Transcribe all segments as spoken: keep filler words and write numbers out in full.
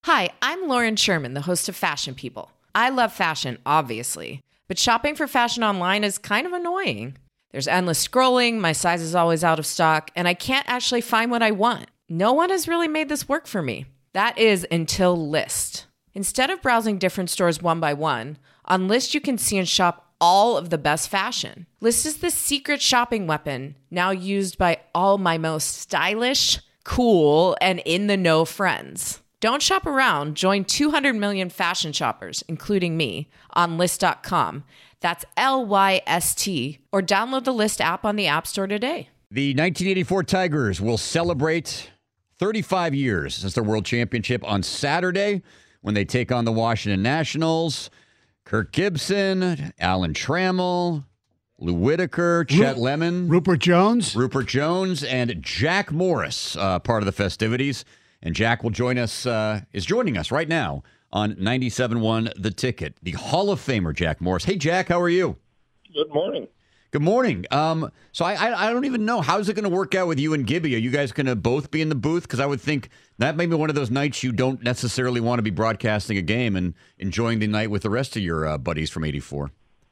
Hi, I'm Lauren Sherman, the host of Fashion People. I love fashion, obviously, but shopping for fashion online is kind of annoying. There's endless scrolling, my size is always out of stock, and I can't actually find what I want. No one has really made this work for me. That is until Lyst. Instead of browsing different stores one by one, on Lyst you can see and shop all of the best fashion. Lyst is the secret shopping weapon, now used by all my most stylish, cool, and in-the-know friends. Don't shop around. Join two hundred million fashion shoppers, including me, on Lyst dot com. That's L Y S T. Or download the Lyst app on the App Store today. The nineteen eighty-four Tigers will celebrate thirty-five years since their world championship on Saturday when they take on the Washington Nationals. Kirk Gibson, Alan Trammell, Lou Whitaker, Chet Ru- Lemon, Rupert Jones, Rupert Jones, and Jack Morris, uh, part of the festivities. And Jack will join us, uh, is joining us right now on ninety-seven point one The Ticket, the Hall of Famer, Jack Morris. Hey, Jack, how are you? Good morning. Good morning. Um, so I, I I don't even know. How's it going to work out with you and Gibby? Are you guys going to both be in the booth? Because I would think that may be one of those nights you don't necessarily want to be broadcasting a game and enjoying the night with the rest of your uh, buddies from eighty-four.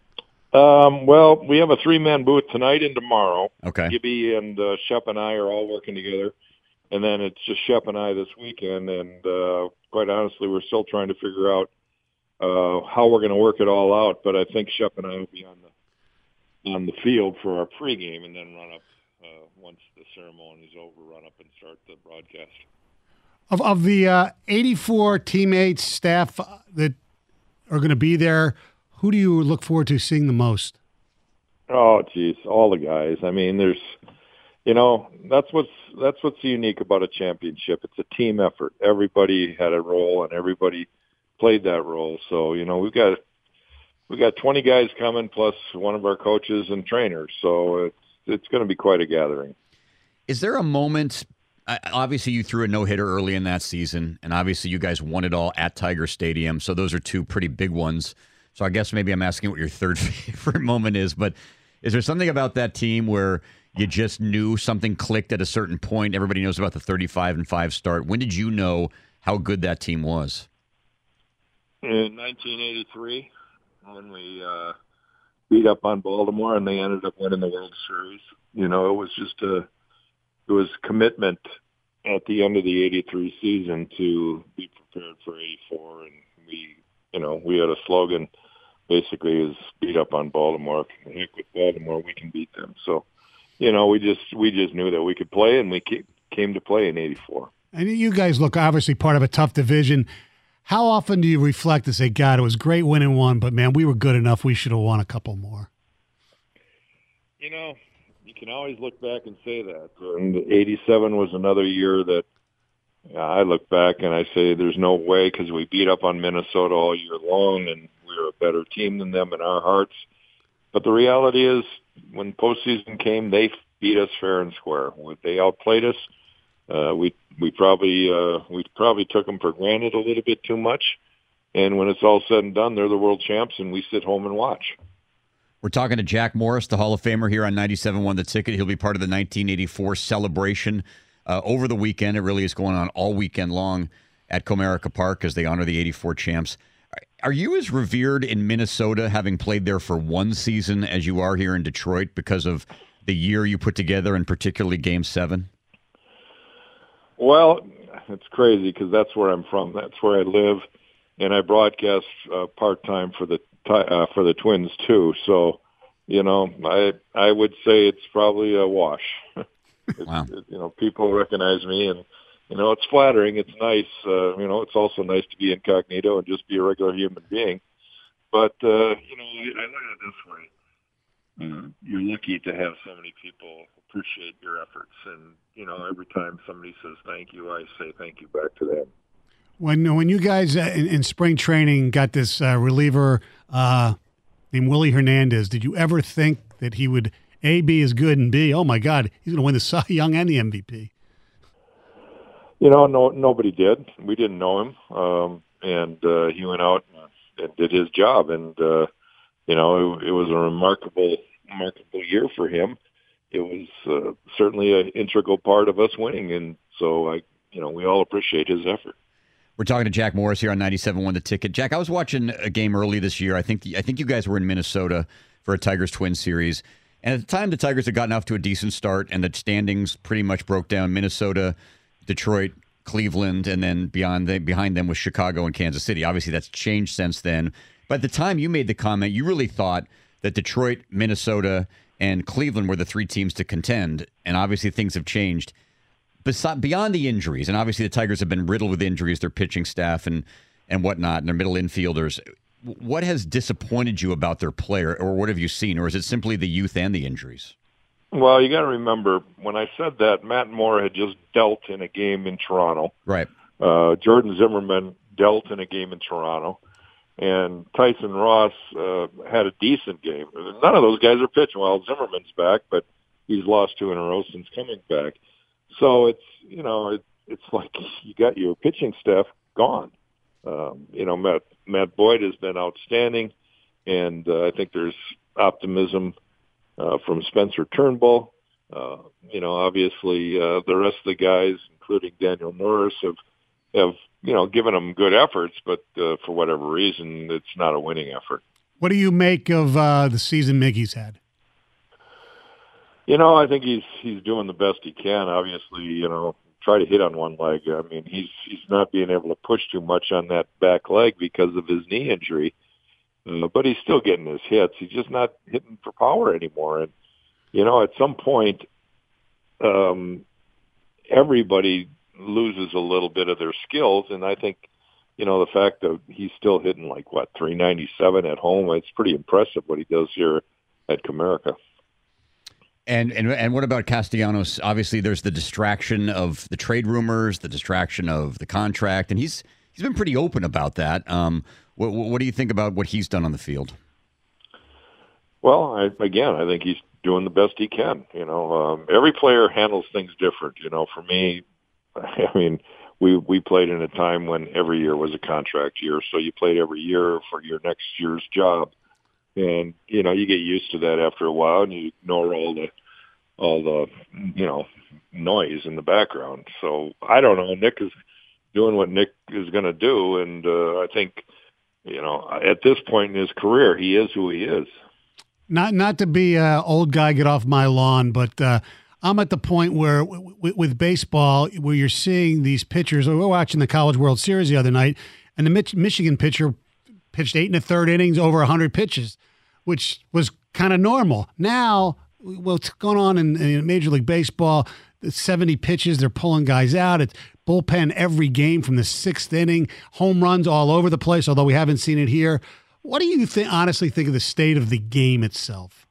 Um, well, we have a three-man booth tonight and tomorrow. Okay. Gibby and uh, Shep and I are all working together. And then it's just Shep and I this weekend. And uh, quite honestly, we're still trying to figure out uh, how we're going to work it all out. But I think Shep and I will be on the on the field for our pregame and then run up uh, once the ceremony is over, run up and start the broadcast. Of of the uh, eighty-four teammates, staff that are going to be there, who do you look forward to seeing the most? Oh, geez, all the guys. I mean, there's, you know, that's what's that's what's unique about a championship. It's a team effort. Everybody had a role, and everybody played that role. So, you know, we've got we got twenty guys coming, plus one of our coaches and trainers. So it's it's going to be quite a gathering. Is there a moment? Obviously, you threw a no-hitter early in that season, and obviously you guys won it all at Tiger Stadium. So those are two pretty big ones. So I guess maybe I'm asking what your third favorite moment is. But is there something about that team where you just knew something clicked at a certain point? Everybody knows about the thirty-five and five start. When did you know how good that team was? In nineteen eighty-three, when we uh, beat up on Baltimore and they ended up winning the World Series. You know, it was just a it was commitment at the end of the eighty-three season to be prepared for eighty-four, and we, you know, we had a slogan basically is beat up on Baltimore. Heck with Baltimore, we can beat them. So, you know, we just we just knew that we could play, and we came to play in eighty-four. And you guys look obviously part of a tough division. How often do you reflect and say, God, it was great winning one, but, man, we were good enough. We should have won a couple more? You know, you can always look back and say that. And eighty-seven was another year that uh, I look back and I say there's no way, because we beat up on Minnesota all year long, and we were a better team than them in our hearts. But the reality is, when postseason came, they beat us fair and square. They outplayed us. Uh, we we probably uh, we probably took them for granted a little bit too much. And when it's all said and done, they're the world champs, and we sit home and watch. We're talking to Jack Morris, the Hall of Famer here on ninety-seven point one The Ticket. He'll be part of the nineteen eighty-four celebration uh, over the weekend. It really is going on all weekend long at Comerica Park as they honor the eighty-four champs. Are you as revered in Minnesota, having played there for one season, as you are here in Detroit because of the year you put together, and particularly Game seven? Well, it's crazy because that's where I'm from. That's where I live, and I broadcast uh, part-time for the uh, for the Twins too. So, you know, I I would say it's probably a wash. Wow. It, you know, people recognize me, and you know, it's flattering. It's nice. Uh, you know, it's also nice to be incognito and just be a regular human being. But uh, you know, I, I look at it this way. Uh, you're lucky to have so many people appreciate your efforts. And, you know, every time somebody says thank you, I say thank you back to them. When when you guys uh, in, in spring training got this uh, reliever uh, named Willie Hernandez, did you ever think that he would, A, be as good, and B, oh, my God, he's going to win the Cy Young and the M V P? You know, no, nobody did. We didn't know him. Um, and uh, he went out and did his job. And, uh, you know, it, it was a remarkable remarkable year for him. It was uh, certainly an integral part of us winning, and so I, you know, we all appreciate his effort. We're talking to Jack Morris here on ninety-seven point one The Ticket. Jack, I was watching a game early this year. I think I think you guys were in Minnesota for a Tigers-Twins series. And at the time, the Tigers had gotten off to a decent start, and the standings pretty much broke down. Minnesota, Detroit, Cleveland, and then beyond the, behind them was Chicago and Kansas City. Obviously, that's changed since then. But at the time you made the comment, you really thought that Detroit, Minnesota, and Cleveland were the three teams to contend, and obviously things have changed. Besi- beyond the injuries, and obviously the Tigers have been riddled with injuries, their pitching staff and, and whatnot, and their middle infielders. What has disappointed you about their player, or what have you seen, or is it simply the youth and the injuries? Well, you got to remember, when I said that, Matt Moore had just dealt in a game in Toronto. Right. Uh, Jordan Zimmerman dealt in a game in Toronto. And Tyson Ross uh, had a decent game. None of those guys are pitching. Well, Zimmerman's back, but he's lost two in a row since coming back. So it's, you know, it, it's like you got your pitching staff gone. Um, you know, Matt, Matt Boyd has been outstanding, and uh, I think there's optimism uh, from Spencer Turnbull. Uh, you know, obviously uh, the rest of the guys, including Daniel Norris, have, have you know, given them good efforts, but uh, for whatever reason, it's not a winning effort. What do you make of uh, the season Miggy's had? You know, I think he's he's doing the best he can. Obviously, you know, try to hit on one leg. I mean, he's he's not being able to push too much on that back leg because of his knee injury, uh, but he's still getting his hits. He's just not hitting for power anymore. And you know, at some point, um, everybody loses a little bit of their skills, and I think, you know, the fact that he's still hitting like what three ninety-seven at home, it's pretty impressive what he does here at Comerica. And, and and what about Castellanos? Obviously, there's the distraction of the trade rumors, the distraction of the contract, and he's he's been pretty open about that. Um, what, what do you think about what he's done on the field? Well, I, again, I think he's doing the best he can. You know, um, every player handles things different. You know, for me, I mean, we we played in a time when every year was a contract year, so you played every year for your next year's job. And, you know, you get used to that after a while, and you ignore all the, all the, you know, noise in the background. So I don't know. Nick is doing what Nick is going to do, and uh, I think, you know, at this point in his career, he is who he is. Not not to be an old guy, get off my lawn, but uh, I'm at the point where w- w- with baseball, where you're seeing these pitchers. We were watching the College World Series the other night, and the Mich- Michigan pitcher pitched eight and a third innings, over one hundred pitches, which was kind of normal. Now, what's going on in, in Major League Baseball, seventy pitches, they're pulling guys out. It's bullpen every game from the sixth inning, home runs all over the place, although we haven't seen it here. What do you th- honestly think of the state of the game itself?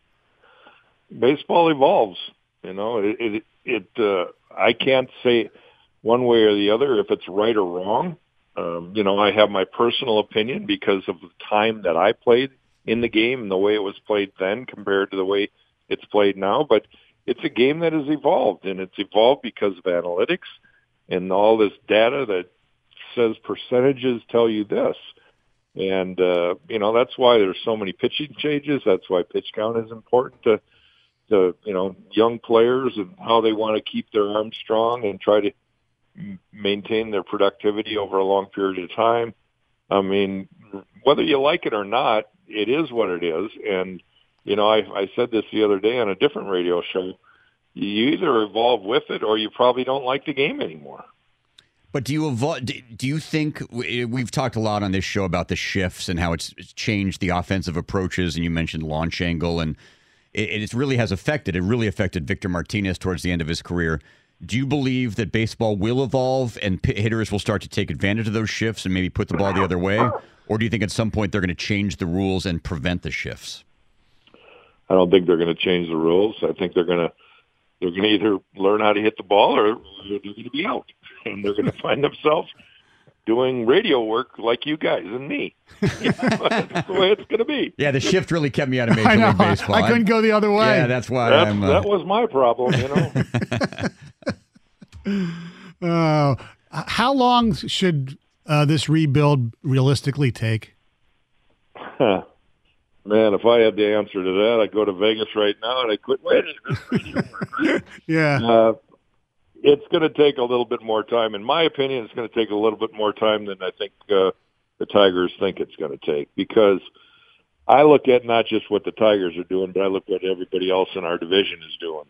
Baseball evolves. You know, it, it, it uh, I can't say one way or the other if it's right or wrong. Um, you know, I have my personal opinion because of the time that I played in the game and the way it was played then compared to the way it's played now. But it's a game that has evolved, and it's evolved because of analytics and all this data that says percentages tell you this. And, uh, you know, that's why there's so many pitching changes. That's why pitch count is important to, to, you know, young players and how they want to keep their arms strong and try to maintain their productivity over a long period of time. I mean, whether you like it or not, it is what it is. And, you know, I, I said this the other day on a different radio show. You either evolve with it or you probably don't like the game anymore. But do you evolve, do you think we've talked a lot on this show about the shifts and how it's changed the offensive approaches, and you mentioned launch angle, and it, it really has affected, it really affected Victor Martinez towards the end of his career. Do you believe that baseball will evolve and hitters will start to take advantage of those shifts and maybe put the ball the other way? Or do you think at some point they're going to change the rules and prevent the shifts? I don't think they're going to change the rules. I think they're going to they're going to either learn how to hit the ball or they're going to be out. And they're going to find themselves doing radio work like you guys and me. You know, that's the way it's going to be. Yeah, the shift really kept me out of Major I know. League Baseball. I couldn't go the other way. Yeah, that's why that's, I'm... Uh... That was my problem, you know. uh, how long should uh, this rebuild realistically take? Man, if I had the answer to that, I'd go to Vegas right now and I'd quit waiting. Yeah. Uh, it's going to take a little bit more time. In my opinion, it's going to take a little bit more time than I think uh, the Tigers think it's going to take, because I look at not just what the Tigers are doing, but I look at what everybody else in our division is doing.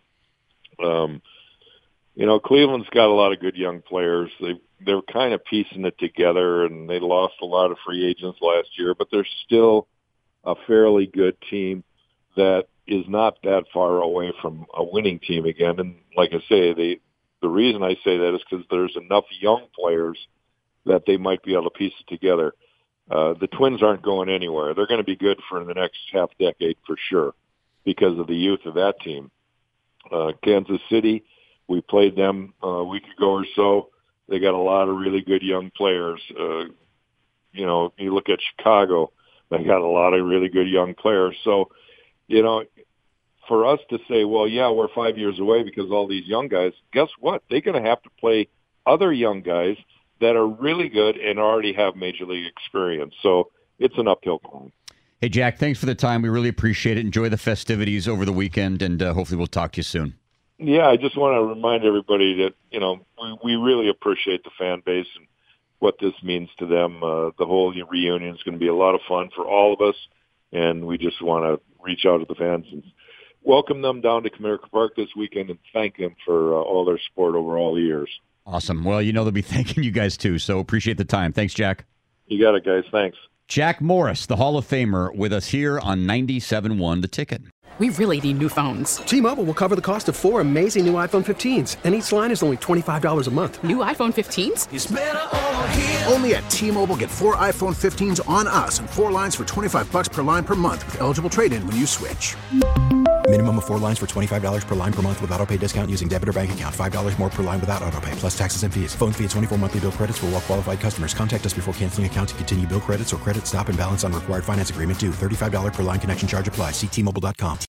Um, you know, Cleveland's got a lot of good young players. They they're kind of piecing it together, and they lost a lot of free agents last year, but they're still a fairly good team that is not that far away from a winning team again. And like I say, they, the reason I say that is because there's enough young players that they might be able to piece it together. Uh, the Twins aren't going anywhere. They're going to be good for the next half decade for sure because of the youth of that team. Uh, Kansas City, we played them uh, a week ago or so. They got a lot of really good young players. Uh, you know, you look at Chicago, they got a lot of really good young players. So, you know, for us to say, well, yeah, we're five years away because of all these young guys, guess what? They're going to have to play other young guys that are really good and already have major league experience. So it's an uphill climb. Hey, Jack, thanks for the time. We really appreciate it. Enjoy the festivities over the weekend, and uh, hopefully we'll talk to you soon. Yeah, I just want to remind everybody that, you know, we, we really appreciate the fan base and what this means to them. Uh, the whole reunion is going to be a lot of fun for all of us, and we just want to reach out to the fans and welcome them down to Comerica Park this weekend and thank them for uh, all their support over all the years. Awesome. Well, you know they'll be thanking you guys too, so appreciate the time. Thanks, Jack. You got it, guys. Thanks. Jack Morris, the Hall of Famer, with us here on ninety-seven point one The Ticket. We really need new phones. T-Mobile will cover the cost of four amazing new iPhone fifteens, and each line is only twenty-five dollars a month. New iPhone fifteens? It's better over here. Only at T-Mobile, get four iPhone fifteens on us and four lines for twenty-five dollars per line per month with eligible trade-in when you switch. Minimum of four lines for twenty-five dollars per line per month with autopay discount using debit or bank account. five dollars more per line without autopay, plus taxes and fees. Phone fee at twenty-four monthly bill credits for well-qualified customers. Contact us before canceling account to continue bill credits or credit stop and balance on required finance agreement due. thirty-five dollars per line connection charge applies. See T Mobile dot com.